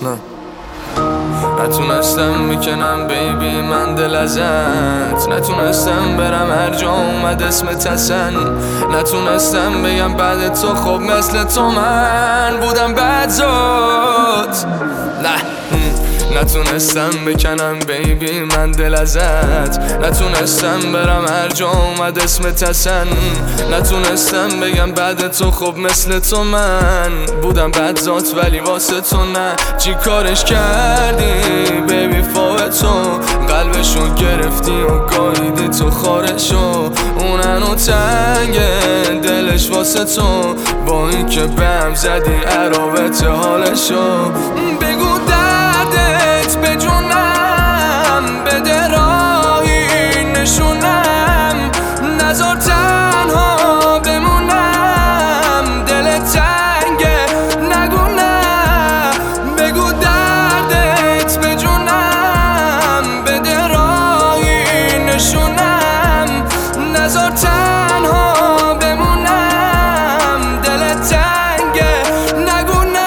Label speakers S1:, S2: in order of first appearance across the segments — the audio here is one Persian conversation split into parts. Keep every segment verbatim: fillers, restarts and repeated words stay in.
S1: نه نتونستم بکنم بیبی من دل ازت، نتونستم برم هر جا اومد اسمت حسن، نتونستم بگم بعد تو خب مثل تو من بودم بدزاد. نه نتونستم بکنم بیبی من دل ازت، نتونستم برم هر جا اومد اسمت حسن، نتونستم بگم بعد تو خب مثل تو من بودم بدزاد ولی واسه تو نه. چی کارش کردی بیبی فوق تو، قلبشو گرفتی و گاییدی تو خارشو، اوننو تنگه دلش واسه تو، با این که بهم زدی عرابت حالشو. بگو دردت به جونم بده راهی نشونم، نذار تنها بمونم دل تنگه نگو نه. بگو دردت به جونم بده راهی نشونم، نذار تنها بمونم دل تنگه نگو نه.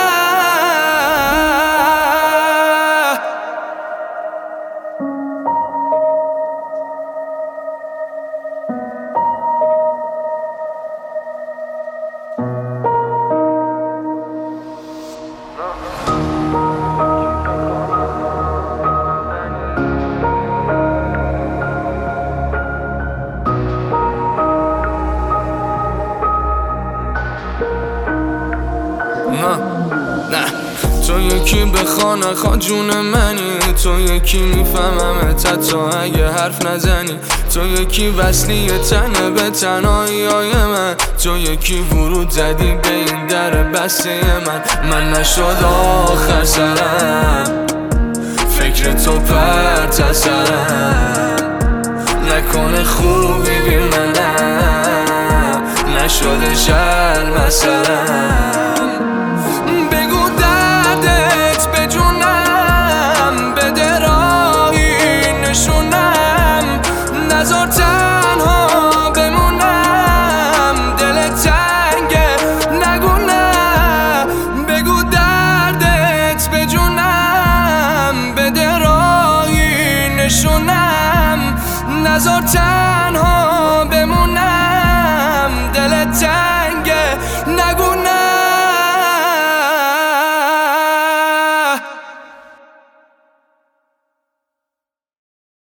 S1: نه نه تو یکی بخواه نخواه جون منی، تو یکی میفهمم حتی اگه حرف نزنی، تو یکی وصلی تنه به تنهایی های من، تو یکی ورود زدی به این در بسته من. من نشد آخر سرم فکر تو پرت از سرم، نکنه خوبی بی منم نشده شر مثلا. بگو دردت به جونم بده راهی نشونم، نذار تنها بمونم دل تنگه نگو نه. بگو دردت به جونم بده راهی نشونم، نذار تنها